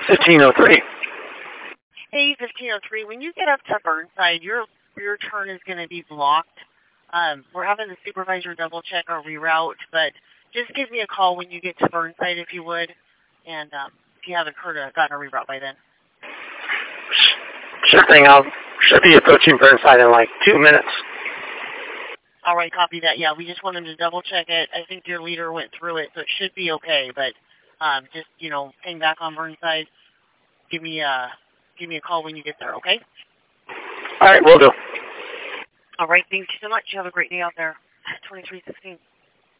1503. Hey, 1503, when you get up to Burnside, your turn is going to be blocked. We're having the supervisor double check our reroute, but just give me a call when you get to Burnside if you would, and if you haven't gotten a reroute by then. Sure thing. I should be approaching Burnside in like 2 minutes. All right, copy that. Yeah, we just wanted to double check it. I think your leader went through it, so it should be okay. But just hang back on Burnside. Give me a call when you get there. Okay. All right, will do. All right. Thank you so much. You have a great day out there. 2316.